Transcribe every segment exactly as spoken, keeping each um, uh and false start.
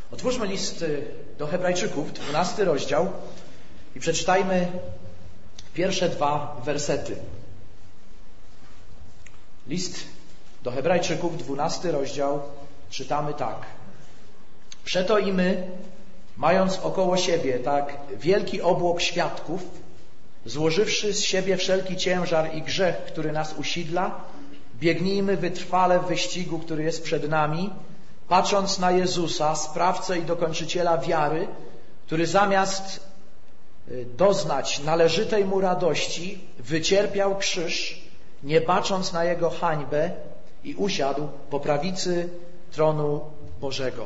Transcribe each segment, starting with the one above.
Otwórzmy list do Hebrajczyków, dwunasty rozdział i przeczytajmy pierwsze dwa wersety. List do Hebrajczyków, dwunasty rozdział, czytamy tak. Przeto i my, mając około siebie tak wielki obłok świadków, złożywszy z siebie wszelki ciężar i grzech, który nas usidla, biegnijmy wytrwale w wyścigu, który jest przed nami, patrząc na Jezusa, sprawcę i dokończyciela wiary, który zamiast doznać należytej mu radości, wycierpiał krzyż, nie bacząc na jego hańbę i usiadł po prawicy tronu Bożego.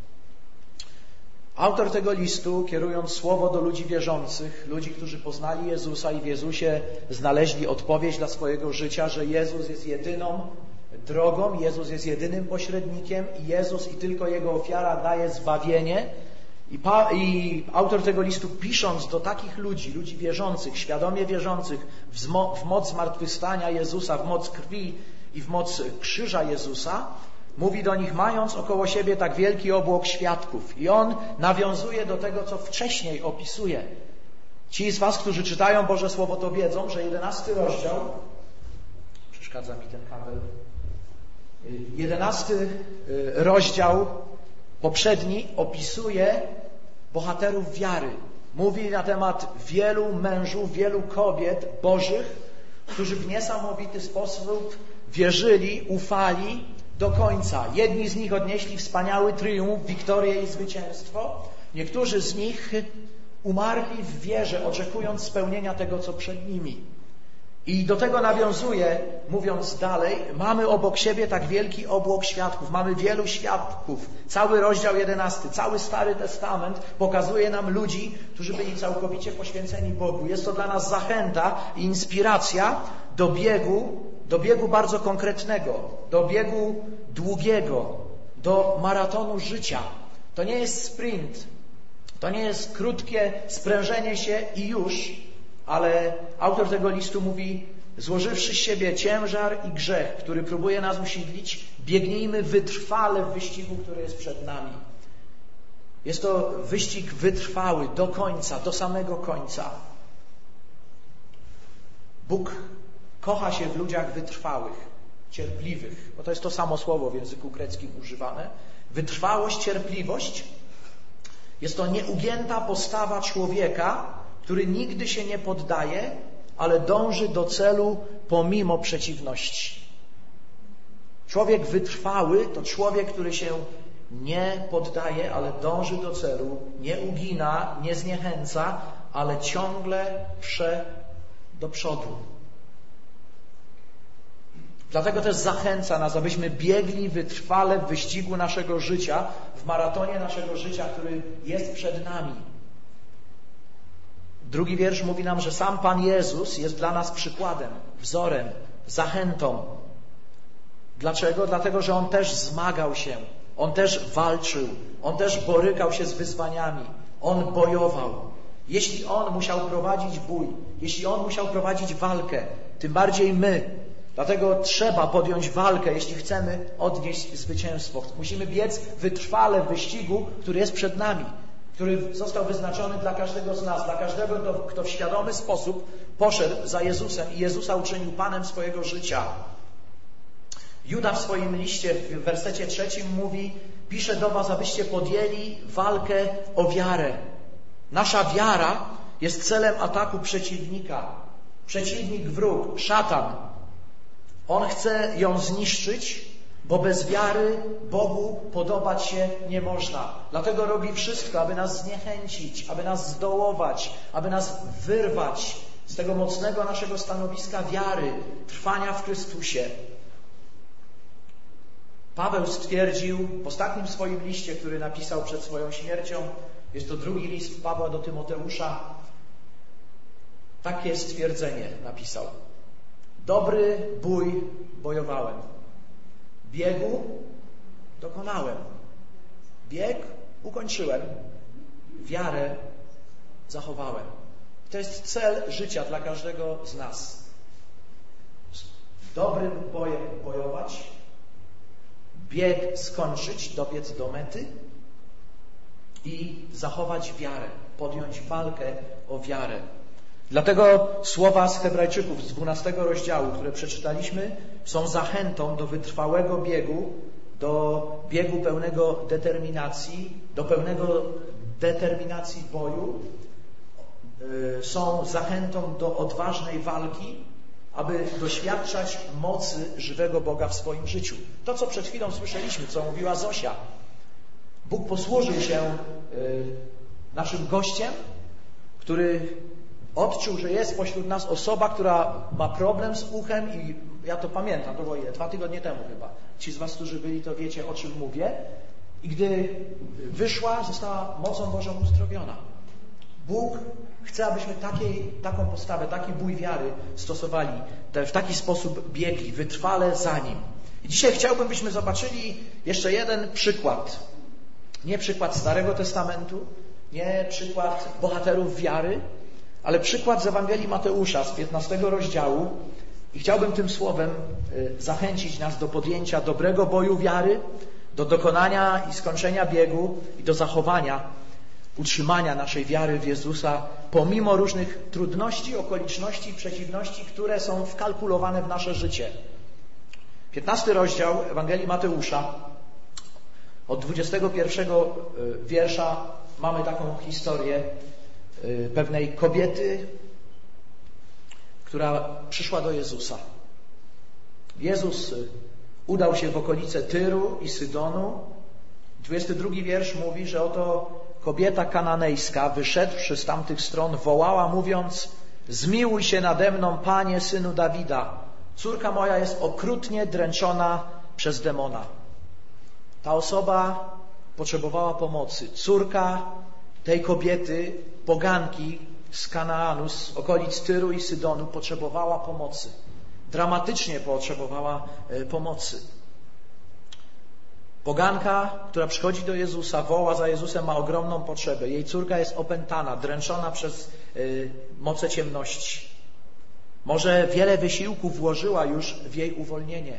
Autor tego listu, kierując słowo do ludzi wierzących, ludzi, którzy poznali Jezusa i w Jezusie znaleźli odpowiedź dla swojego życia, że Jezus jest jedyną drogą, Jezus jest jedynym pośrednikiem i Jezus i tylko Jego ofiara daje zbawienie. I, pa, I autor tego listu, pisząc do takich ludzi, ludzi wierzących, świadomie wierzących w, zmo, w moc zmartwychwstania Jezusa, w moc krwi i w moc krzyża Jezusa, mówi do nich, mając około siebie tak wielki obłok świadków. I on nawiązuje do tego, co wcześniej opisuje. Ci z was, którzy czytają Boże Słowo, to wiedzą, że jedenasty rozdział, przeszkadza mi ten kabel, jedenasty rozdział poprzedni opisuje bohaterów wiary. Mówi na temat wielu mężów, wielu kobiet bożych, którzy w niesamowity sposób wierzyli, ufali do końca. Jedni z nich odnieśli wspaniały triumf, wiktorię i zwycięstwo. Niektórzy z nich umarli w wierze, oczekując spełnienia tego, co przed nimi. I do tego nawiązuje, mówiąc dalej, mamy obok siebie tak wielki obłok świadków, mamy wielu świadków. Cały rozdział jedenasty, cały Stary Testament pokazuje nam ludzi, którzy byli całkowicie poświęceni Bogu. Jest to dla nas zachęta i inspiracja do biegu, do biegu bardzo konkretnego, do biegu długiego, do maratonu życia. To nie jest sprint, to nie jest krótkie sprężenie się i już, ale autor tego listu mówi, złożywszy z siebie ciężar i grzech, który próbuje nas usidlić, biegnijmy wytrwale w wyścigu, który jest przed nami. Jest to wyścig wytrwały do końca, do samego końca. Bóg kocha się w ludziach wytrwałych, cierpliwych, bo to jest to samo słowo w języku greckim używane. Wytrwałość, cierpliwość jest to nieugięta postawa człowieka, który nigdy się nie poddaje, ale dąży do celu pomimo przeciwności. Człowiek wytrwały to człowiek, który się nie poddaje, ale dąży do celu, nie ugina, nie zniechęca, ale ciągle prze do przodu. Dlatego też zachęca nas, abyśmy biegli wytrwale w wyścigu naszego życia, w maratonie naszego życia, który jest przed nami. Drugi wiersz mówi nam, że sam Pan Jezus jest dla nas przykładem, wzorem, zachętą. Dlaczego? Dlatego, że On też zmagał się, On też walczył, On też borykał się z wyzwaniami, On bojował. Jeśli On musiał prowadzić bój, jeśli On musiał prowadzić walkę, tym bardziej my. Dlatego trzeba podjąć walkę, jeśli chcemy odnieść zwycięstwo. Musimy biec wytrwale w wyścigu, który jest przed nami, który został wyznaczony dla każdego z nas, dla każdego, kto w świadomy sposób poszedł za Jezusem i Jezusa uczynił Panem swojego życia. Juda w swoim liście w wersecie trzecim mówi, pisze do was, abyście podjęli walkę o wiarę. Nasza wiara jest celem ataku przeciwnika. Przeciwnik, wróg, szatan. On chce ją zniszczyć, bo bez wiary Bogu podobać się nie można. Dlatego robi wszystko, aby nas zniechęcić, aby nas zdołować, aby nas wyrwać z tego mocnego naszego stanowiska wiary, trwania w Chrystusie. Paweł stwierdził w ostatnim swoim liście, który napisał przed swoją śmiercią, jest to drugi list Pawła do Tymoteusza, takie stwierdzenie napisał. Dobry bój bojowałem. Biegu dokonałem. Bieg ukończyłem. Wiarę zachowałem. To jest cel życia dla każdego z nas. Dobrym bojem bojować, bieg skończyć, dobiec do mety i zachować wiarę, podjąć walkę o wiarę. Dlatego słowa z Hebrajczyków z dwunastego rozdziału, które przeczytaliśmy, są zachętą do wytrwałego biegu, do biegu pełnego determinacji, do pełnego determinacji boju, są zachętą do odważnej walki, aby doświadczać mocy żywego Boga w swoim życiu. To, co przed chwilą słyszeliśmy, co mówiła Zosia. Bóg posłużył się naszym gościem, który odczuł, że jest pośród nas osoba, która ma problem z uchem i ja to pamiętam, to było ile? Dwa tygodnie temu chyba. Ci z was, którzy byli, to wiecie, o czym mówię. I gdy wyszła, została mocą Bożą uzdrowiona. Bóg chce, abyśmy takiej, taką postawę, taki bój wiary stosowali, te, w taki sposób biegli, wytrwale za Nim. I dzisiaj chciałbym, byśmy zobaczyli jeszcze jeden przykład. Nie przykład Starego Testamentu, nie przykład bohaterów wiary, ale przykład z Ewangelii Mateusza z piętnastego rozdziału. I chciałbym tym słowem zachęcić nas do podjęcia dobrego boju wiary, do dokonania i skończenia biegu i do zachowania, utrzymania naszej wiary w Jezusa pomimo różnych trudności, okoliczności i przeciwności, które są wkalkulowane w nasze życie. piętnasty rozdział Ewangelii Mateusza, od dwudziestego pierwszego wiersza mamy taką historię pewnej kobiety, która przyszła do Jezusa. Jezus udał się w okolice Tyru i Sydonu. dwudziesty drugi wiersz mówi, że oto kobieta kananejska, wyszedłszy z tamtych stron, wołała, mówiąc: zmiłuj się nade mną, Panie, Synu Dawida. Córka moja jest okrutnie dręczona przez demona. Ta osoba potrzebowała pomocy. Córka tej kobiety, poganki z Kanaanu, z okolic Tyru i Sydonu, potrzebowała pomocy. Dramatycznie potrzebowała pomocy. Poganka, która przychodzi do Jezusa, woła za Jezusem, ma ogromną potrzebę. Jej córka jest opętana, dręczona przez y, moce ciemności. Może wiele wysiłków włożyła już w jej uwolnienie.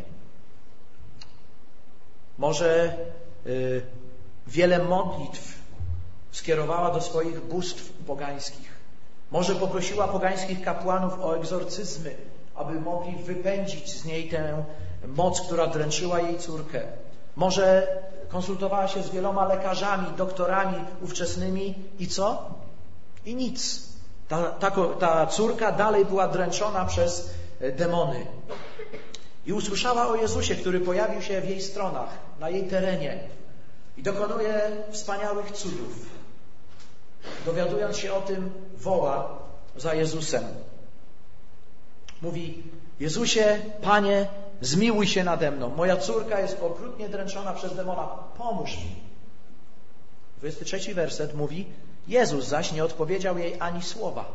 Może y, wiele modlitw skierowała do swoich bóstw pogańskich. Może poprosiła pogańskich kapłanów o egzorcyzmy, aby mogli wypędzić z niej tę moc, która dręczyła jej córkę. Może konsultowała się z wieloma lekarzami, doktorami ówczesnymi i co? I nic. Ta, ta, ta córka dalej była dręczona przez demony. I usłyszała o Jezusie, który pojawił się w jej stronach, na jej terenie i dokonuje wspaniałych cudów. Dowiadując się o tym, woła za Jezusem. Mówi: Jezusie, Panie, zmiłuj się nade mną. Moja córka jest okrutnie dręczona przez demona. Pomóż mi. dwudziesty trzeci werset mówi: Jezus zaś nie odpowiedział jej ani słowa.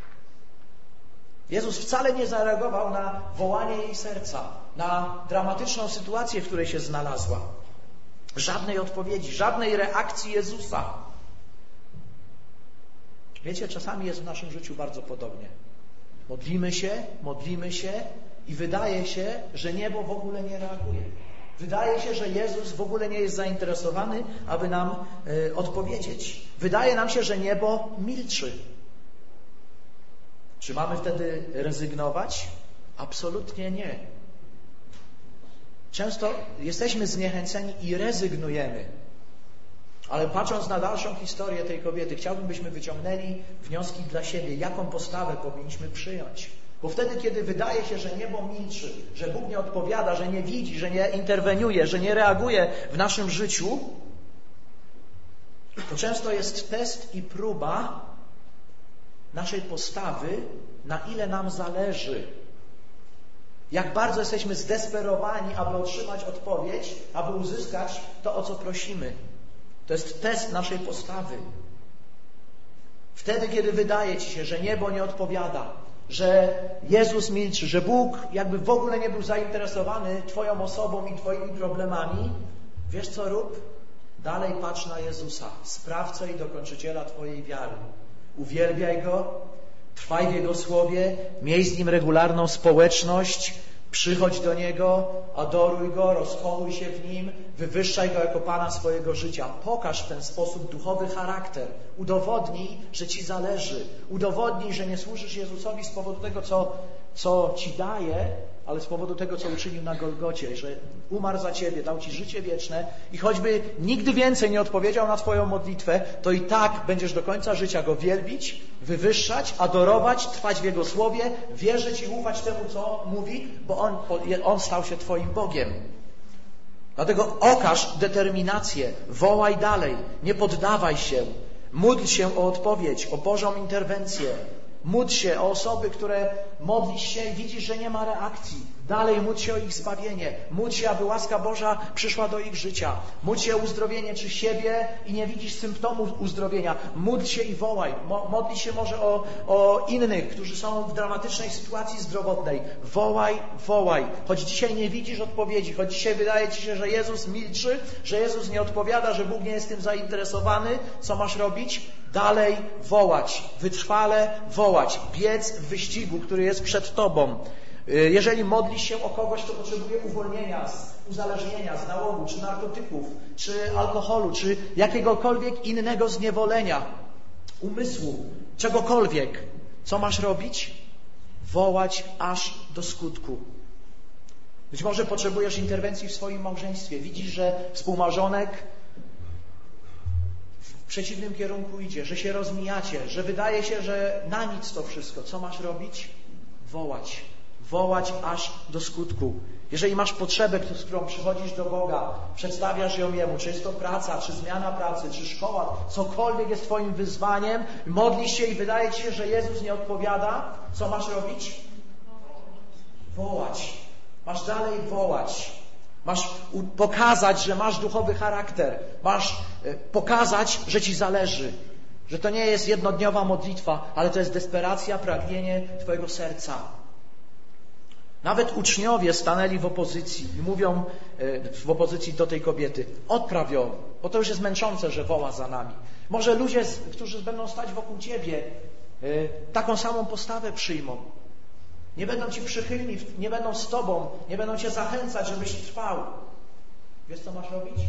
Jezus wcale nie zareagował na wołanie jej serca, na dramatyczną sytuację, w której się znalazła. Żadnej odpowiedzi, żadnej reakcji Jezusa. Wiecie, czasami jest w naszym życiu bardzo podobnie. Modlimy się, modlimy się i wydaje się, że niebo w ogóle nie reaguje. Wydaje się, że Jezus w ogóle nie jest zainteresowany, aby nam y, odpowiedzieć. Wydaje nam się, że niebo milczy. Czy mamy wtedy rezygnować? Absolutnie nie. Często jesteśmy zniechęceni i rezygnujemy. Ale patrząc na dalszą historię tej kobiety, chciałbym, byśmy wyciągnęli wnioski dla siebie, jaką postawę powinniśmy przyjąć. Bo wtedy, kiedy wydaje się, że niebo milczy, że Bóg nie odpowiada, że nie widzi, że nie interweniuje, że nie reaguje w naszym życiu, to często jest test i próba naszej postawy, na ile nam zależy. Jak bardzo jesteśmy zdesperowani, aby otrzymać odpowiedź, aby uzyskać to, o co prosimy. To jest test naszej postawy. Wtedy, kiedy wydaje ci się, że niebo nie odpowiada, że Jezus milczy, że Bóg jakby w ogóle nie był zainteresowany Twoją osobą i Twoimi problemami, wiesz co rób? Dalej patrz na Jezusa, sprawcę i dokończyciela Twojej wiary. Uwielbiaj Go, trwaj w Jego słowie, miej z Nim regularną społeczność, Przychodź do Niego, adoruj Go, rozkołuj się w Nim, wywyższaj Go jako Pana swojego życia. Pokaż w ten sposób duchowy charakter. Udowodnij, że Ci zależy. Udowodnij, że nie służysz Jezusowi z powodu tego, co, co Ci daje, ale z powodu tego, co uczynił na Golgocie, że umarł za Ciebie, dał Ci życie wieczne i choćby nigdy więcej nie odpowiedział na Twoją modlitwę, to i tak będziesz do końca życia Go wielbić, wywyższać, adorować, trwać w Jego słowie, wierzyć i ufać temu, co mówi, bo On, on stał się Twoim Bogiem. Dlatego okaż determinację, wołaj dalej, nie poddawaj się, módl się o odpowiedź, o Bożą interwencję. Módl się o osoby, które modlisz się i widzisz, że nie ma reakcji. Dalej módl się o ich zbawienie. Módl się, aby łaska Boża przyszła do ich życia. Módl się o uzdrowienie czy siebie i nie widzisz symptomów uzdrowienia. Módl się i wołaj. Modl się może o, o innych, którzy są w dramatycznej sytuacji zdrowotnej. Wołaj, wołaj. Choć dzisiaj nie widzisz odpowiedzi, choć dzisiaj wydaje Ci się, że Jezus milczy, że Jezus nie odpowiada, że Bóg nie jest tym zainteresowany, co masz robić? Dalej wołać, wytrwale wołać, biec w wyścigu, który jest przed Tobą. Jeżeli modlisz się o kogoś, kto potrzebuje uwolnienia z uzależnienia, z nałogu, czy narkotyków, czy alkoholu, czy jakiegokolwiek innego zniewolenia, umysłu, czegokolwiek, co masz robić? Wołać aż do skutku. Być może potrzebujesz interwencji w swoim małżeństwie. Widzisz, że współmałżonek w przeciwnym kierunku idzie, że się rozmijacie, że wydaje się, że na nic to wszystko. Co masz robić? Wołać. Wołać aż do skutku. Jeżeli masz potrzebę, z którą przychodzisz do Boga, przedstawiasz ją Jemu, czy jest to praca, czy zmiana pracy, czy szkoła, cokolwiek jest Twoim wyzwaniem, modlisz się i wydaje Ci się, że Jezus nie odpowiada, co masz robić? Wołać. Masz dalej wołać. Masz pokazać, że masz duchowy charakter. Masz pokazać, że Ci zależy. Że to nie jest jednodniowa modlitwa, ale to jest desperacja, pragnienie Twojego serca. Nawet uczniowie stanęli w opozycji i mówią w opozycji do tej kobiety: odpraw ją, bo to już jest męczące, że woła za nami. Może ludzie, którzy będą stać wokół Ciebie, taką samą postawę przyjmą. Nie będą Ci przychylni, nie będą z Tobą, nie będą Cię zachęcać, żebyś trwał. Wiesz, co masz robić?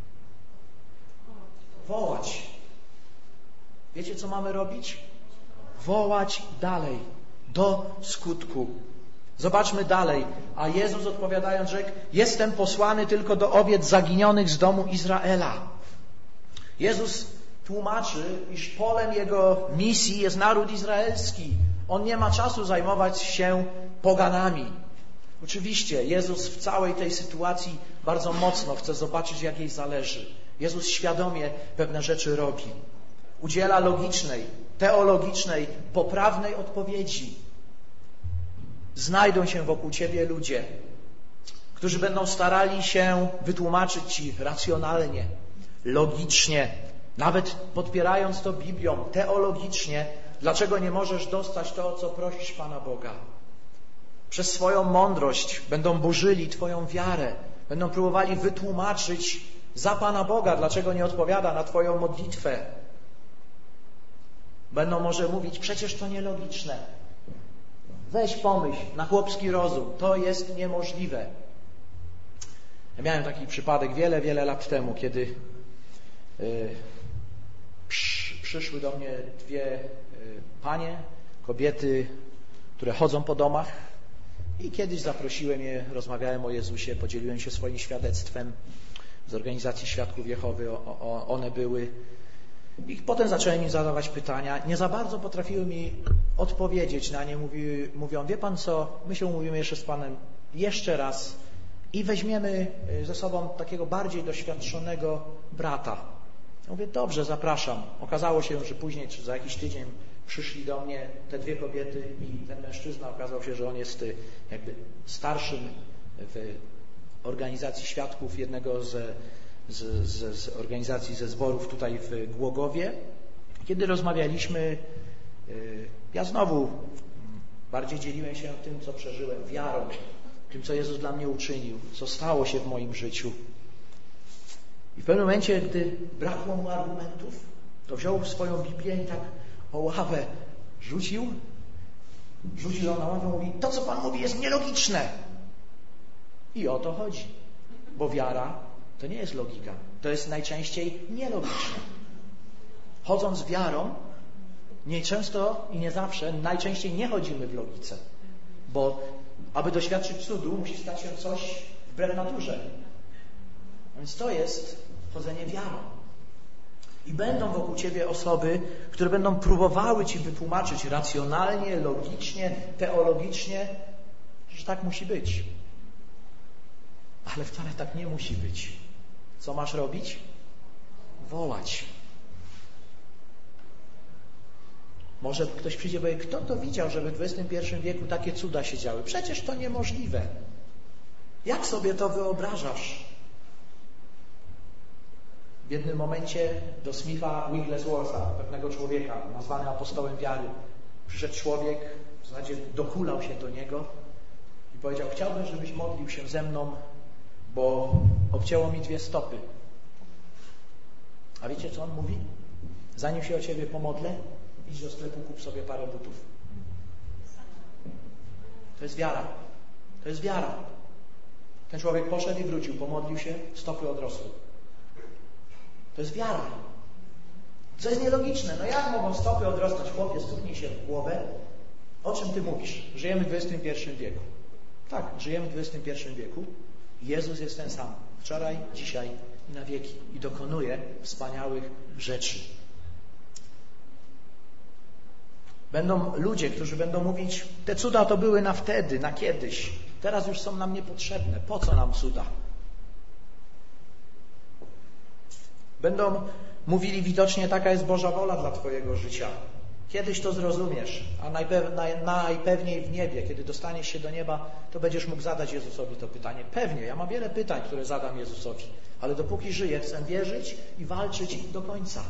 Wołać. Wiecie, co mamy robić? Wołać dalej, do skutku. Zobaczmy dalej. A Jezus odpowiadając rzekł: jestem posłany tylko do owiec zaginionych z domu Izraela. Jezus tłumaczy, iż polem Jego misji jest naród izraelski. On nie ma czasu zajmować się poganami. Oczywiście Jezus w całej tej sytuacji bardzo mocno chce zobaczyć, jak jej zależy. Jezus świadomie pewne rzeczy robi. Udziela logicznej, teologicznej, poprawnej odpowiedzi. Znajdą się wokół Ciebie ludzie, którzy będą starali się wytłumaczyć Ci racjonalnie, logicznie, nawet podpierając to Biblią, teologicznie, dlaczego nie możesz dostać to, o co prosisz Pana Boga. Przez swoją mądrość będą burzyli Twoją wiarę, będą próbowali wytłumaczyć za Pana Boga, dlaczego nie odpowiada na Twoją modlitwę. Będą może mówić: przecież to nielogiczne. Weź pomyśl na chłopski rozum, to jest niemożliwe. Ja miałem taki przypadek wiele, wiele lat temu, kiedy yy, przy, przyszły do mnie dwie yy, panie, kobiety, które chodzą po domach, i kiedyś zaprosiłem je, rozmawiałem o Jezusie, podzieliłem się swoim świadectwem z organizacji Świadków Jehowy, o, o, one były. I potem zacząłem im zadawać pytania. Nie za bardzo potrafiły mi odpowiedzieć na nie. Mówi, mówią: wie Pan co, my się umówimy jeszcze z Panem jeszcze raz i weźmiemy ze sobą takiego bardziej doświadczonego brata. Ja mówię: dobrze, zapraszam. Okazało się, że później, czy za jakiś tydzień, przyszli do mnie te dwie kobiety i ten mężczyzna. Okazało się, że on jest jakby starszym w organizacji świadków jednego ze Z, z, z organizacji, ze zborów tutaj w Głogowie. Kiedy rozmawialiśmy, ja znowu bardziej dzieliłem się tym, co przeżyłem, wiarą, tym, co Jezus dla mnie uczynił, co stało się w moim życiu. I w pewnym momencie, gdy brakło mu argumentów, to wziął swoją Biblię i tak o ławę rzucił, rzucił ją na ławę i mówi: to, co Pan mówi, jest nielogiczne. I o to chodzi. Bo wiara to nie jest logika. To jest najczęściej nielogiczne. Chodząc wiarą, nie często i nie zawsze, najczęściej nie chodzimy w logice. Bo aby doświadczyć cudu, musi stać się coś wbrew naturze. A więc to jest chodzenie wiarą. I będą wokół Ciebie osoby, które będą próbowały Ci wytłumaczyć racjonalnie, logicznie, teologicznie, że tak musi być. Ale wcale tak nie musi być. Co masz robić? Wołać. Może ktoś przyjdzie i powie, kto to widział, żeby w dwudziestym pierwszym wieku takie cuda się działy? Przecież to niemożliwe. Jak sobie to wyobrażasz? W jednym momencie do Smitha Wiggleswortha, pewnego człowieka, nazwany apostołem wiary, przyszedł człowiek, w zasadzie dokulał się do niego i powiedział, chciałbym, żebyś modlił się ze mną, bo obcięło mi dwie stopy. A wiecie, co on mówi? Zanim się o Ciebie pomodlę, idź do sklepu, kup sobie parę butów. To jest wiara. To jest wiara. Ten człowiek poszedł i wrócił, pomodlił się, stopy odrosły. To jest wiara. Co jest nielogiczne. No jak mogą stopy odrosnąć? Chłopie, stuknij się w głowę. O czym Ty mówisz? Żyjemy w dwudziestym pierwszym wieku. Tak, żyjemy w dwudziestym pierwszym wieku. Jezus jest ten sam. Wczoraj, dzisiaj i na wieki. I dokonuje wspaniałych rzeczy. Będą ludzie, którzy będą mówić, te cuda to były na wtedy, na kiedyś. Teraz już są nam niepotrzebne. Po co nam cuda? Będą mówili widocznie, taka jest Boża wola dla Twojego życia. Kiedyś to zrozumiesz, a najpew, naj, najpewniej w niebie, kiedy dostaniesz się do nieba, to będziesz mógł zadać Jezusowi to pytanie. Pewnie, ja mam wiele pytań, które zadam Jezusowi, ale dopóki żyję, chcę wierzyć i walczyć do końca.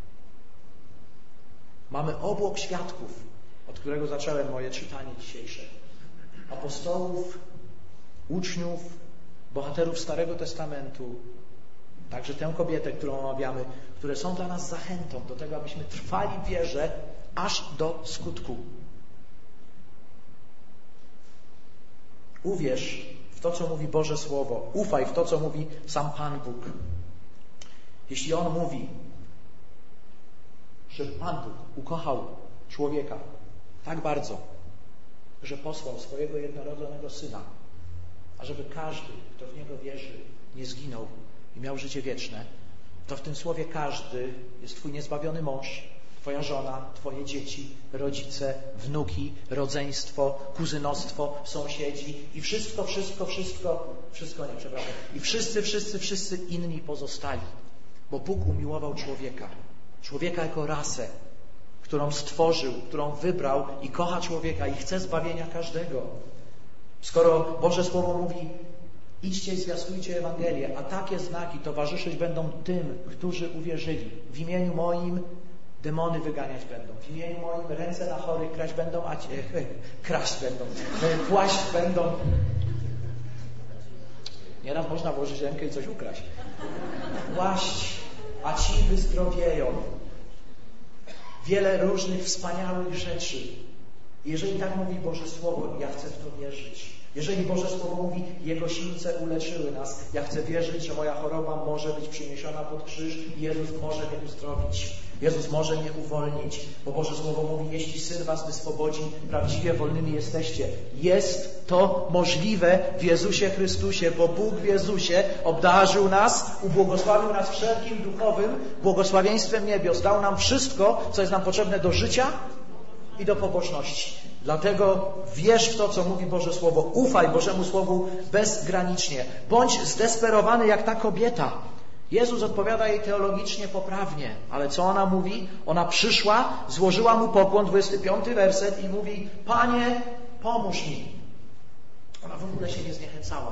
Mamy obłok świadków, od którego zacząłem moje czytanie dzisiejsze. Apostołów, uczniów, bohaterów Starego Testamentu, także tę kobietę, którą omawiamy, które są dla nas zachętą do tego, abyśmy trwali w wierze aż do skutku. Uwierz w to, co mówi Boże Słowo. Ufaj w to, co mówi sam Pan Bóg. Jeśli On mówi, że Pan Bóg ukochał człowieka tak bardzo, że posłał swojego jednorodzonego Syna, ażeby każdy, kto w Niego wierzy, nie zginął i miał życie wieczne, to w tym słowie każdy jest Twój niezbawiony mąż, Twoja żona, Twoje dzieci, rodzice, wnuki, rodzeństwo, kuzynostwo, sąsiedzi i wszystko, wszystko, wszystko, wszystko nie, przepraszam, i wszyscy, wszyscy, wszyscy inni pozostali, bo Bóg umiłował człowieka, człowieka jako rasę, którą stworzył, którą wybrał i kocha człowieka i chce zbawienia każdego. Skoro Boże Słowo mówi, idźcie i zwiastujcie Ewangelię, a takie znaki towarzyszyć będą tym, którzy uwierzyli. W imieniu moim demony wyganiać będą. W imieniu moim ręce na chorych kraść będą, a ci, e, kraść będą. Płaść będą. Nieraz można włożyć rękę i coś ukraść. Płaść, a ci wyzdrowieją. Wiele różnych wspaniałych rzeczy. Jeżeli tak mówi Boże Słowo, ja chcę w to wierzyć. Jeżeli Boże Słowo mówi, Jego sińce uleczyły nas, ja chcę wierzyć, że moja choroba może być przyniesiona pod krzyż i Jezus może mnie uzdrowić. Jezus może mnie uwolnić, bo Boże Słowo mówi, jeśli Syn was wyswobodzi, prawdziwie wolnymi jesteście. Jest to możliwe w Jezusie Chrystusie, bo Bóg w Jezusie obdarzył nas, ubłogosławił nas wszelkim duchowym błogosławieństwem niebios. Dał nam wszystko, co jest nam potrzebne do życia i do pobożności. Dlatego wierz w to, co mówi Boże Słowo. Ufaj Bożemu Słowu bezgranicznie. Bądź zdesperowany jak ta kobieta. Jezus odpowiada jej teologicznie poprawnie. Ale co ona mówi? Ona przyszła, złożyła Mu pokłon, dwudziesty piąty werset i mówi, Panie, pomóż mi. Ona w ogóle się nie zniechęcała.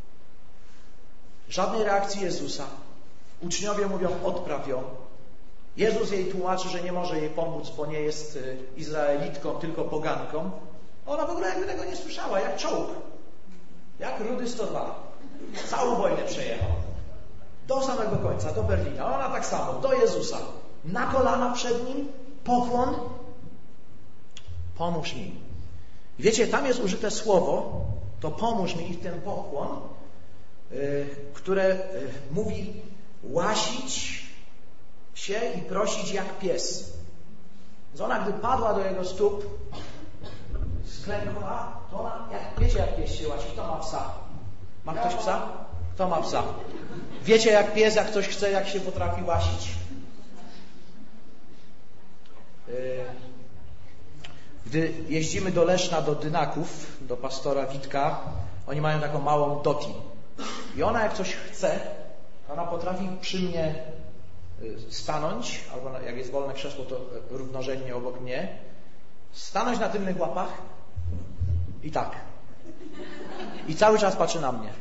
Żadnej reakcji Jezusa. Uczniowie mówią, odpraw ją. Jezus jej tłumaczy, że nie może jej pomóc, bo nie jest Izraelitką, tylko poganką. Ona w ogóle jakby tego nie słyszała, jak czołg. Jak Rudy sto dwa. Całą wojnę przejechał. Do samego końca, do Berlina. Ona tak samo, do Jezusa. Na kolana przed Nim, pokłon. Pomóż mi. Wiecie, tam jest użyte słowo, to pomóż mi w ten pokłon, które mówi łasić się i prosić jak pies. Więc ona, gdy padła do jego stóp, sklękła, to ona, jak, wiecie jak pies się łasi, kto ma psa? Ma ktoś psa? Kto ma psa? Wiecie jak pies, jak ktoś chce, jak się potrafi łasić? Gdy jeździmy do Leszna, do Dynaków, do pastora Witka, oni mają taką małą Doti. I ona jak coś chce, ona potrafi przy mnie stanąć, albo jak jest wolne krzesło, to równorzędnie obok mnie, stanąć na tylnych łapach i tak. I cały czas patrzy na mnie.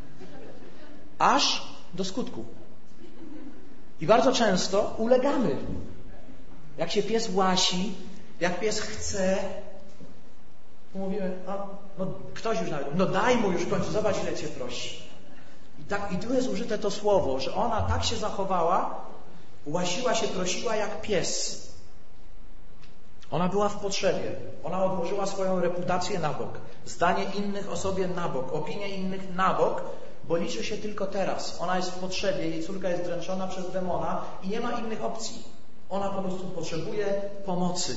Aż do skutku. I bardzo często ulegamy. Jak się pies łasi, jak pies chce, to mówimy, no, no ktoś już nawet, no daj mu już w końcu, zobacz ile cię prosi. I, tak, I tu jest użyte to słowo, że ona tak się zachowała, łasiła się, prosiła jak pies. Ona była w potrzebie. Ona odłożyła swoją reputację na bok. Zdanie innych o sobie na bok. Opinię innych na bok, bo liczy się tylko teraz. Ona jest w potrzebie. Jej córka jest dręczona przez demona i nie ma innych opcji. Ona po prostu potrzebuje pomocy.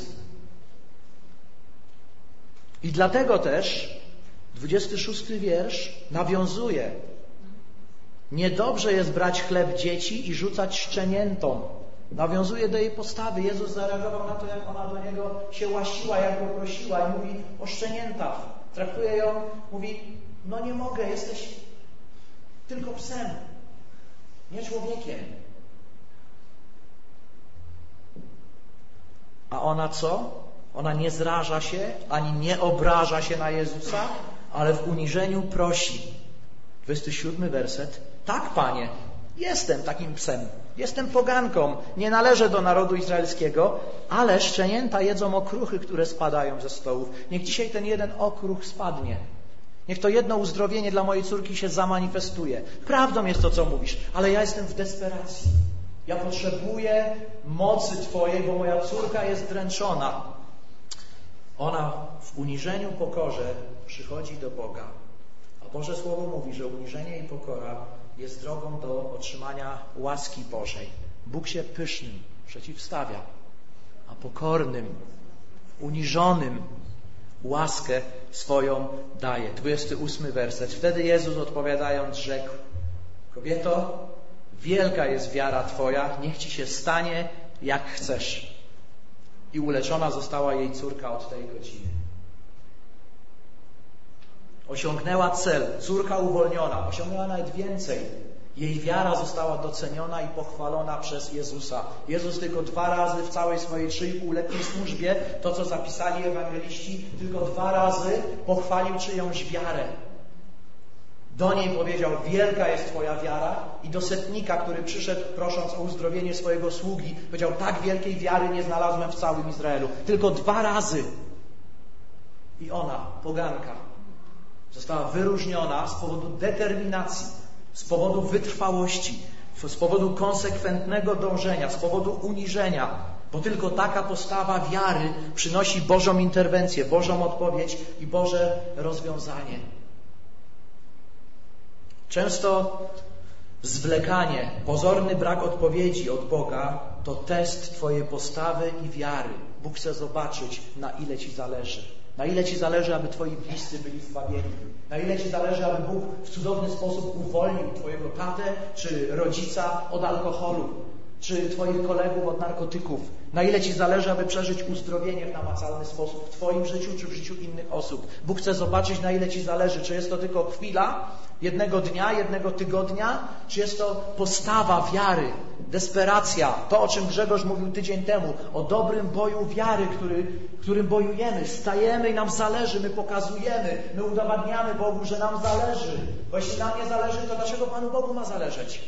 I dlatego też dwudziesty szósty wiersz nawiązuje. Niedobrze jest brać chleb dzieci i rzucać szczeniętom. Nawiązuje do jej postawy. Jezus zareagował na to, jak ona do Niego się łasiła, jak Go prosiła i mówi o szczeniętach. Traktuje ją, mówi, no nie mogę, jesteś tylko psem, nie człowiekiem. A ona co? Ona nie zraża się, ani nie obraża się na Jezusa, ale w uniżeniu prosi. dwudziesty siódmy werset. Tak, Panie, jestem takim psem, jestem poganką, nie należę do narodu izraelskiego, ale szczenięta jedzą okruchy, które spadają ze stołów. Niech dzisiaj ten jeden okruch spadnie. Niech to jedno uzdrowienie dla mojej córki się zamanifestuje. Prawdą jest to, co mówisz, ale ja jestem w desperacji. Ja potrzebuję mocy Twojej, bo moja córka jest dręczona. Ona w uniżeniu, pokorze przychodzi do Boga. A Boże Słowo mówi, że uniżenie i pokora jest drogą do otrzymania łaski Bożej. Bóg się pysznym przeciwstawia, a pokornym, uniżonym łaskę swoją daje. dwudziesty ósmy werset. Wtedy Jezus odpowiadając rzekł: kobieto, wielka jest wiara Twoja, niech Ci się stanie jak chcesz. I uleczona została jej córka od tej godziny. Osiągnęła cel, córka uwolniona, osiągnęła nawet więcej. Jej wiara została doceniona i pochwalona przez Jezusa. Jezus tylko dwa razy w całej swojej trzy i pół letniej służbie, to co zapisali ewangeliści, tylko dwa razy pochwalił czyjąś wiarę. Do niej powiedział: wielka jest Twoja wiara, i do setnika, który przyszedł prosząc o uzdrowienie swojego sługi, powiedział: tak wielkiej wiary nie znalazłem w całym Izraelu. Tylko dwa razy. I ona, poganka, została wyróżniona z powodu determinacji, z powodu wytrwałości, z powodu konsekwentnego dążenia, z powodu uniżenia, bo tylko taka postawa wiary przynosi Bożą interwencję, Bożą odpowiedź i Boże rozwiązanie. Często zwlekanie, pozorny brak odpowiedzi od Boga to test Twojej postawy i wiary. Bóg chce zobaczyć, na ile Ci zależy. Na ile Ci zależy, aby Twoi bliscy byli zbawieni. Na ile Ci zależy, aby Bóg w cudowny sposób uwolnił Twojego tatę czy rodzica od alkoholu, czy Twoich kolegów od narkotyków. Na ile Ci zależy, aby przeżyć uzdrowienie w namacalny sposób w Twoim życiu czy w życiu innych osób. Bóg chce zobaczyć, na ile Ci zależy. Czy jest to tylko chwila, jednego dnia, jednego tygodnia, czy jest to postawa wiary, desperacja. To, o czym Grzegorz mówił tydzień temu, o dobrym boju wiary, który, którym bojujemy. Stajemy i nam zależy, my pokazujemy, my udowadniamy Bogu, że nam zależy. Bo jeśli nam nie zależy, to dlaczego Panu Bogu ma zależeć?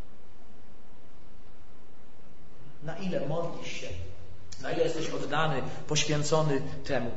Na ile modlisz się? Na ile jesteś oddany, poświęcony temu?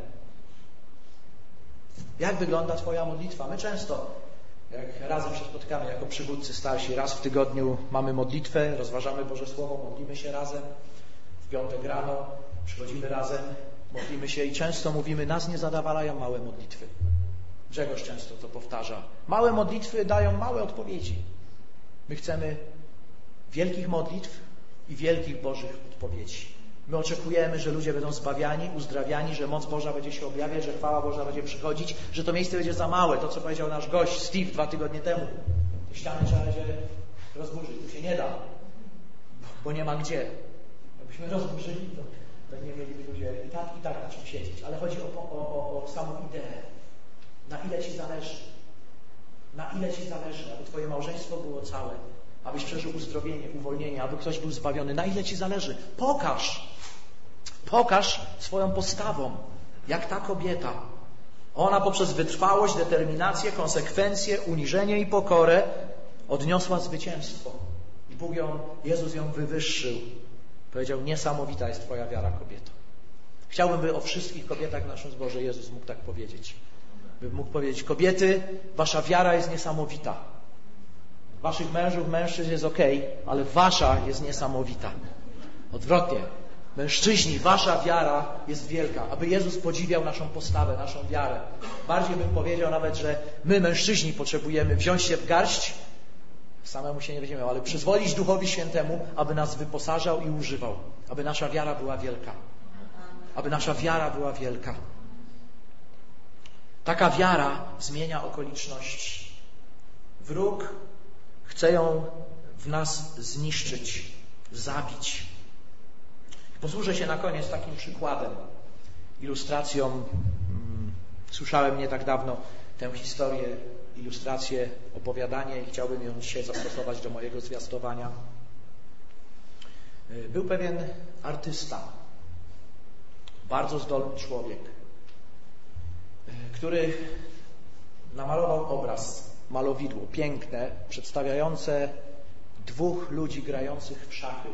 Jak wygląda Twoja modlitwa? My często, jak razem się spotykamy jako przywódcy starsi, raz w tygodniu mamy modlitwę, rozważamy Boże Słowo, modlimy się razem. W piątek rano przychodzimy razem, modlimy się i często mówimy: nas nie zadowalają małe modlitwy. Grzegorz często to powtarza. Małe modlitwy dają małe odpowiedzi. My chcemy wielkich modlitw i wielkich Bożych odpowiedzi. My oczekujemy, że ludzie będą zbawiani, uzdrawiani, że moc Boża będzie się objawiać, że chwała Boża będzie przychodzić, że to miejsce będzie za małe. To, co powiedział nasz gość Steve dwa tygodnie temu. Te ściany trzeba będzie rozburzyć. Tu się nie da, bo nie ma gdzie. Jakbyśmy rozburzyli, to, to nie mieliby ludzie i tak, i tak na czym siedzieć. Ale chodzi o, o, o, o samą ideę. Na ile Ci zależy? Na ile Ci zależy, aby Twoje małżeństwo było całe, abyś przeżył uzdrowienie, uwolnienie, aby ktoś był zbawiony. Na ile Ci zależy? Pokaż. Pokaż swoją postawą, jak ta kobieta. Ona poprzez wytrwałość, determinację, konsekwencje, uniżenie i pokorę odniosła zwycięstwo. I Bóg ją, Jezus ją wywyższył. Powiedział, niesamowita jest Twoja wiara, kobieto. Chciałbym, by o wszystkich kobietach w naszym zborze Jezus mógł tak powiedzieć. By mógł powiedzieć, kobiety, wasza wiara jest niesamowita. Waszych mężów, mężczyzn jest okej, okay, ale wasza jest niesamowita. Odwrotnie. Mężczyźni, wasza wiara jest wielka. Aby Jezus podziwiał naszą postawę, naszą wiarę. Bardziej bym powiedział nawet, że my, mężczyźni, potrzebujemy wziąć się w garść, samemu się nie będziemy, ale przyzwolić Duchowi Świętemu, aby nas wyposażał i używał. Aby nasza wiara była wielka. Aby nasza wiara była wielka. Taka wiara zmienia okoliczności. Wróg chce ją w nas zniszczyć, zabić. Posłużę się na koniec takim przykładem, ilustracją. Hmm, słyszałem nie tak dawno tę historię, ilustrację, opowiadanie i chciałbym ją dzisiaj zastosować do mojego zwiastowania. Był pewien artysta, bardzo zdolny człowiek, który namalował obraz, malowidło piękne, przedstawiające dwóch ludzi grających w szachy.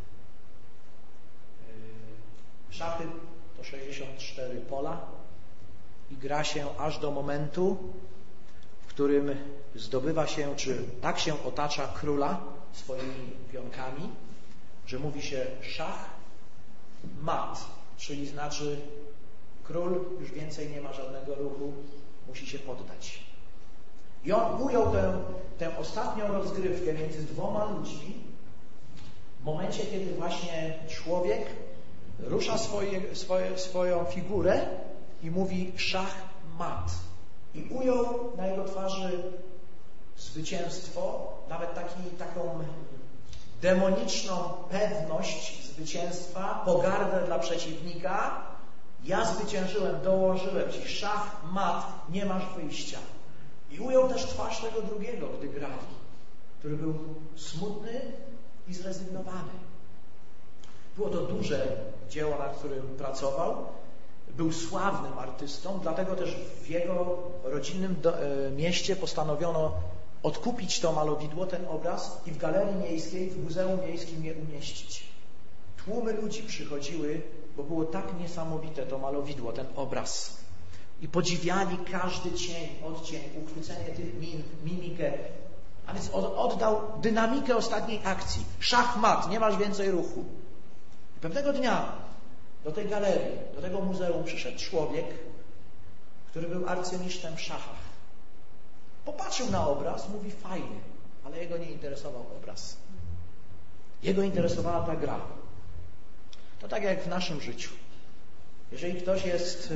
Szachy to sześćdziesiąt cztery pola i gra się aż do momentu, w którym zdobywa się, czy tak się otacza króla swoimi pionkami, że mówi się szach mat, czyli znaczy król już więcej nie ma żadnego ruchu, musi się poddać. I on ujął tę, tę ostatnią rozgrywkę między dwoma ludźmi w momencie, kiedy właśnie człowiek rusza swoje, swoje, swoją figurę i mówi szach mat. I ujął na jego twarzy zwycięstwo, nawet taki, taką demoniczną pewność zwycięstwa, pogardę dla przeciwnika. Ja zwyciężyłem, dołożyłem Ci szach mat, nie masz wyjścia. I ujął też twarz tego drugiego, gdy grali, który był smutny i zrezygnowany. Było to duże dzieło, nad którym pracował. Był sławnym artystą, dlatego też w jego rodzinnym do, e, mieście postanowiono odkupić to malowidło, ten obraz i w galerii miejskiej, w Muzeum Miejskim je umieścić. Tłumy ludzi przychodziły, bo było tak niesamowite to malowidło, ten obraz. I podziwiali każdy cień, odcień, uchwycenie tych min, mimikę. A więc oddał dynamikę ostatniej akcji. Szachmat, nie masz więcej ruchu. I pewnego dnia do tej galerii, do tego muzeum przyszedł człowiek, który był arcymistrzem w szachach. Popatrzył na obraz, mówi fajny, ale jego nie interesował obraz. Jego interesowała ta gra. To tak jak w naszym życiu. Jeżeli ktoś jest,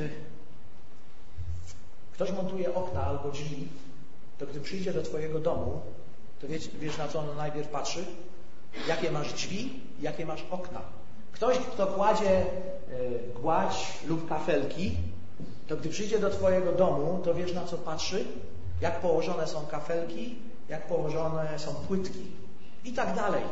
ktoś montuje okna albo drzwi, to gdy przyjdzie do twojego domu, to wiesz, wiesz na co on najpierw patrzy? Jakie masz drzwi, jakie masz okna. Ktoś, kto kładzie y, gładź lub kafelki, to gdy przyjdzie do twojego domu, to wiesz na co patrzy? Jak położone są kafelki, jak położone są płytki i tak dalej.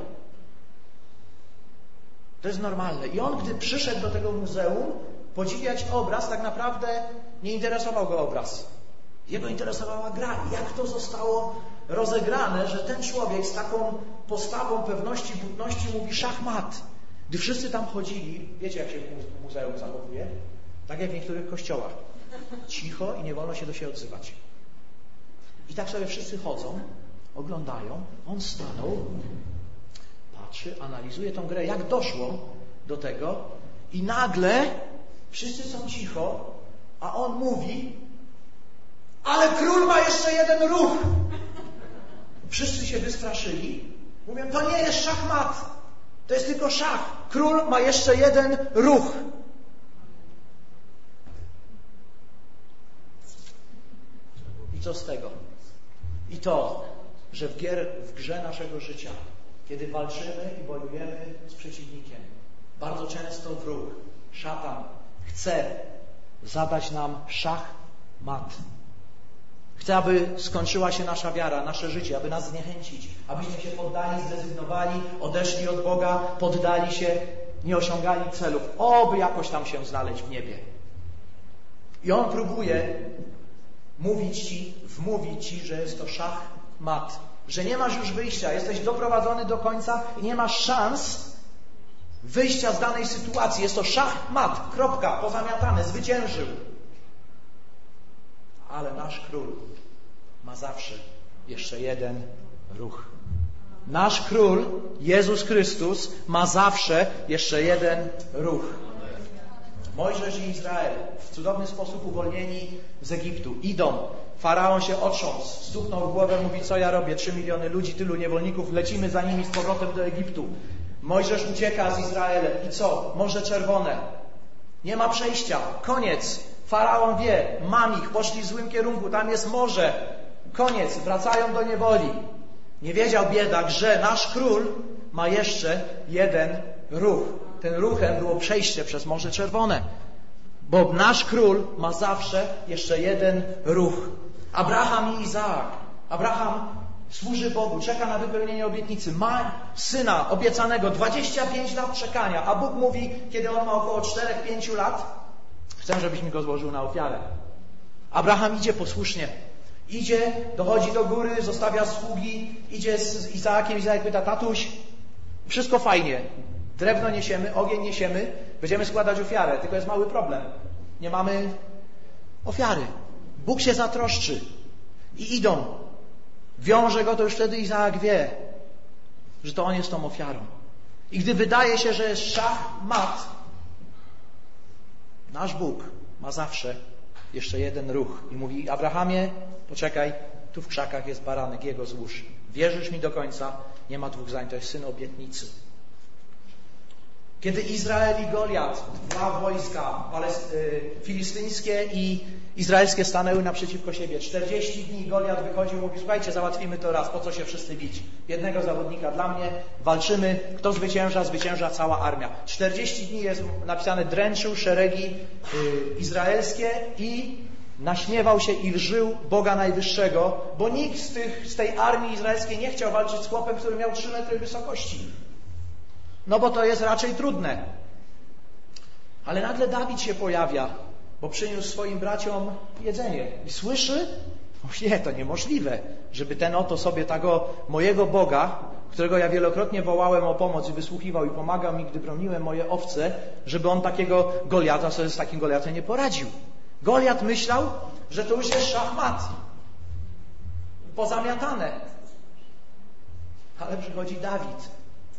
To jest normalne. I on, gdy przyszedł do tego muzeum podziwiać obraz, tak naprawdę nie interesował go obraz. Jego interesowała gra. Jak to zostało rozegrane, że ten człowiek z taką postawą pewności, budności mówi szachmat. Gdy wszyscy tam chodzili, wiecie jak się w muzeum zachowuje? Tak jak w niektórych kościołach. Cicho i nie wolno się do siebie odzywać. I tak sobie wszyscy chodzą, oglądają. On stanął, patrzy, analizuje tą grę. Jak doszło do tego? I nagle wszyscy są cicho, a on mówi Ale król ma jeszcze jeden ruch. Wszyscy się wystraszyli. Mówią, to nie jest szachmat. To jest tylko szach. Król ma jeszcze jeden ruch. I co z tego? I to, że w, gier, w grze naszego życia, kiedy walczymy i bojujemy z przeciwnikiem, bardzo często wróg, szatan, chce zadać nam szach mat. Chce, aby skończyła się nasza wiara, nasze życie, aby nas zniechęcić, abyśmy się poddali, zrezygnowali, odeszli od Boga, poddali się, nie osiągali celów. Oby jakoś tam się znaleźć w niebie. I on próbuje mówić ci, wmówić ci, że jest to szach mat, że nie masz już wyjścia, jesteś doprowadzony do końca i nie masz szans wyjścia z danej sytuacji. Jest to szach mat, kropka, pozamiatane, zwyciężył. Ale nasz król ma zawsze jeszcze jeden ruch. Nasz król, Jezus Chrystus, ma zawsze jeszcze jeden ruch. Mojżesz i Izrael w cudowny sposób uwolnieni z Egiptu idą. Faraon się otrząsł, stuknął w głowę, mówi, co ja robię? Trzy miliony ludzi, tylu niewolników, lecimy za nimi z powrotem do Egiptu. Mojżesz ucieka z Izraelem i co? Morze Czerwone. Nie ma przejścia. Koniec. Faraon wie, mam ich, poszli w złym kierunku, tam jest morze. Koniec, wracają do niewoli. Nie wiedział biedak, że nasz król ma jeszcze jeden ruch. Ten ruchem było przejście przez Morze Czerwone. Bo nasz król ma zawsze jeszcze jeden ruch. Abraham i Izaak. Abraham służy Bogu, czeka na wypełnienie obietnicy. Ma syna obiecanego, dwadzieścia pięć lat czekania, a Bóg mówi, kiedy on ma około cztery pięć lat, chcę, żebyś mi go złożył na ofiarę. Abraham idzie posłusznie. Idzie, dochodzi do góry, zostawia sługi, idzie z Izaakiem. Izaak pyta, tatuś, wszystko fajnie, drewno niesiemy, ogień niesiemy, będziemy składać ofiarę, tylko jest mały problem. Nie mamy ofiary. Bóg się zatroszczy i idą. Wiąże go, to już wtedy Izaak wie, że to on jest tą ofiarą. I gdy wydaje się, że jest szach mat, nasz Bóg ma zawsze jeszcze jeden ruch i mówi, Abrahamie, poczekaj, tu w krzakach jest baranek, jego złóż. Wierzysz mi do końca? Nie ma dwóch zdań, to jest syn obietnicy. Kiedy Izrael i Goliat, dwa wojska filistyńskie i izraelskie stanęły naprzeciwko siebie, czterdzieści dni Goliat wychodził i mówi, słuchajcie, załatwimy to raz, po co się wszyscy bić? Jednego zawodnika dla mnie, walczymy, kto zwycięża, zwycięża cała armia. czterdzieści dni jest napisane, dręczył szeregi y, izraelskie i naśmiewał się i lżył Boga Najwyższego, bo nikt z, tych, z tej armii izraelskiej nie chciał walczyć z chłopem, który miał trzy metry wysokości. No bo to jest raczej trudne. Ale nagle Dawid się pojawia, bo przyniósł swoim braciom jedzenie. I słyszy, o nie, to niemożliwe, żeby ten oto sobie tego mojego Boga, którego ja wielokrotnie wołałem o pomoc i wysłuchiwał i pomagał mi, gdy broniłem moje owce, żeby on takiego Goliata sobie z takim Goliatem nie poradził. Goliat myślał, że to już jest szachmat. Pozamiatane. Ale przychodzi Dawid.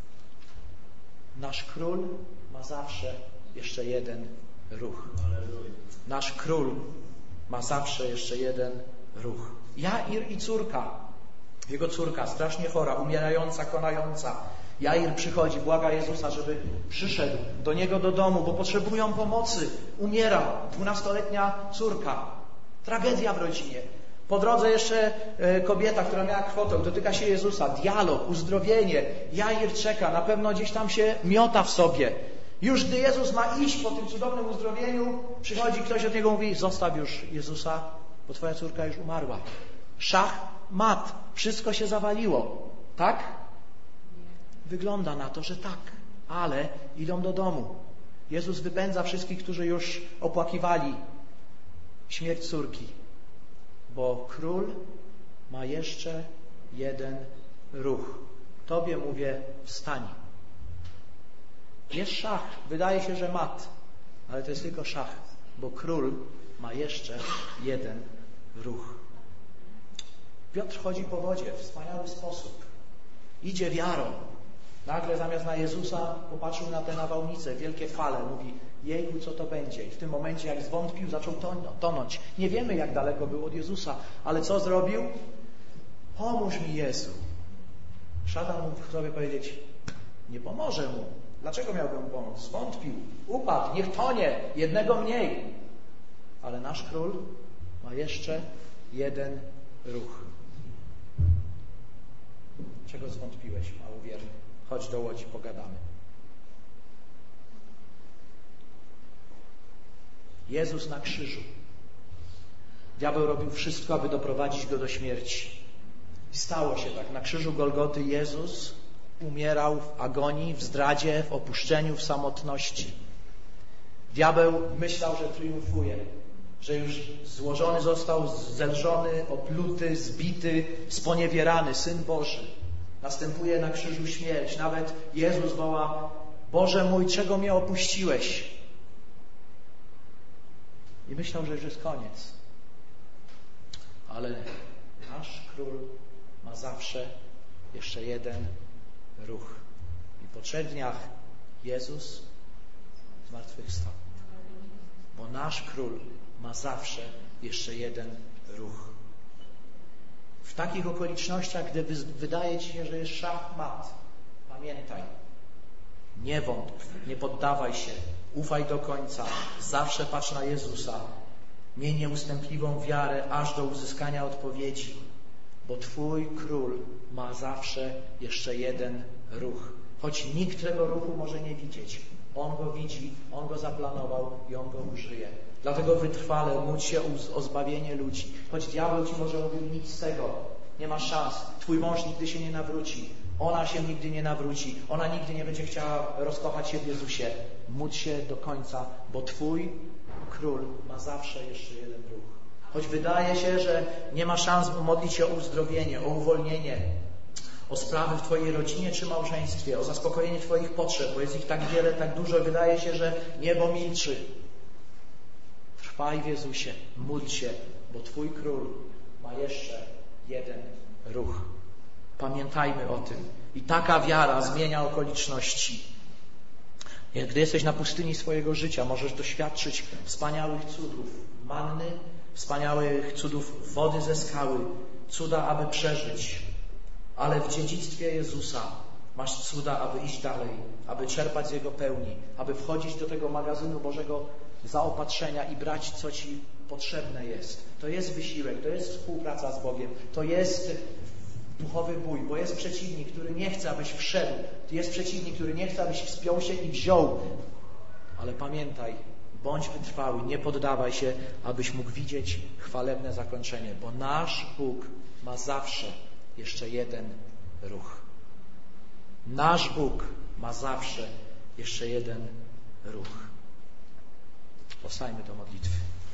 Nasz król ma zawsze jeszcze jeden ruch. Nasz król ma zawsze jeszcze jeden ruch. Jair i córka, jego córka, strasznie chora, umierająca, konająca. Jair przychodzi, błaga Jezusa, żeby przyszedł do niego do domu, bo potrzebują pomocy. Umiera dwunastoletnia córka. Tragedia w rodzinie. Po drodze jeszcze kobieta, która miała krwotok, dotyka się Jezusa. Dialog, uzdrowienie. Jair czeka, na pewno gdzieś tam się miota w sobie. Już gdy Jezus ma iść po tym cudownym uzdrowieniu, przychodzi ktoś od niego i mówi, zostaw już Jezusa, bo twoja córka już umarła. Szach mat. Wszystko się zawaliło. Tak? Wygląda na to, że tak. Ale idą do domu. Jezus wypędza wszystkich, którzy już opłakiwali śmierć córki. Bo król ma jeszcze jeden ruch. Tobie mówię, wstań. Jest szach. Wydaje się, że mat. Ale to jest tylko szach. Bo król ma jeszcze jeden ruch. Piotr chodzi po wodzie w wspaniały sposób. Idzie wiarą. Nagle zamiast na Jezusa popatrzył na tę nawałnicę, wielkie fale. Mówi, jejku, co to będzie? I w tym momencie, jak zwątpił, zaczął tonąć. Nie wiemy, jak daleko był od Jezusa, ale co zrobił? Pomóż mi, Jezu. Szatan mógł sobie powiedzieć, nie pomoże mu. Dlaczego miałbym mu pomóc? Zwątpił, upadł, niech tonie, jednego mniej. Ale nasz król ma jeszcze jeden ruch. Czego zwątpiłeś, małowierny? Chodź do łodzi, pogadamy. Jezus na krzyżu. Diabeł robił wszystko, aby doprowadzić go do śmierci. I stało się tak. Na krzyżu Golgoty Jezus umierał w agonii, w zdradzie, w opuszczeniu, w samotności. Diabeł myślał, że triumfuje, że już złożony został, zelżony, opluty, zbity, sponiewierany Syn Boży. Następuje na krzyżu śmierć. Nawet Jezus woła, Boże mój, czego mnie opuściłeś? I myślał, że już jest koniec. Ale nasz Król ma zawsze jeszcze jeden ruch. I po trzech dniach Jezus zmartwychwstał. Bo nasz Król ma zawsze jeszcze jeden ruch. W takich okolicznościach, gdy wydaje Ci się, że jest szach mat, pamiętaj, nie wątp, nie poddawaj się, ufaj do końca, zawsze patrz na Jezusa, miej nieustępliwą wiarę aż do uzyskania odpowiedzi, bo Twój Król ma zawsze jeszcze jeden ruch. Choć nikt tego ruchu może nie widzieć, On go widzi, On go zaplanował i On go użyje. Dlatego wytrwale módl się o zbawienie ludzi. Choć diabeł Ci może mówił, nic z tego, nie ma szans. Twój mąż nigdy się nie nawróci. Ona się nigdy nie nawróci. Ona nigdy nie będzie chciała rozkochać się w Jezusie. Módl się do końca, bo Twój Król ma zawsze jeszcze jeden ruch. Choć wydaje się, że nie ma szans modlić się o uzdrowienie, o uwolnienie, o sprawy w Twojej rodzinie czy małżeństwie, o zaspokojenie Twoich potrzeb, bo jest ich tak wiele, tak dużo. Wydaje się, że niebo milczy. Trwaj w Jezusie, módl się, bo Twój Król ma jeszcze jeden ruch. Pamiętajmy o tym. I taka wiara zmienia okoliczności. Gdy jesteś na pustyni swojego życia, możesz doświadczyć wspaniałych cudów manny, wspaniałych cudów wody ze skały, cuda, aby przeżyć. Ale w dziedzictwie Jezusa masz cuda, aby iść dalej, aby czerpać z Jego pełni, aby wchodzić do tego magazynu Bożego zaopatrzenia i brać, co Ci potrzebne jest. To jest wysiłek, to jest współpraca z Bogiem, to jest duchowy bój, bo jest przeciwnik, który nie chce, abyś wszedł. Jest przeciwnik, który nie chce, abyś wspiął się i wziął. Ale pamiętaj, bądź wytrwały, nie poddawaj się, abyś mógł widzieć chwalebne zakończenie, bo nasz Bóg ma zawsze jeszcze jeden ruch. Nasz Bóg ma zawsze jeszcze jeden ruch. Powstańmy do modlitwy.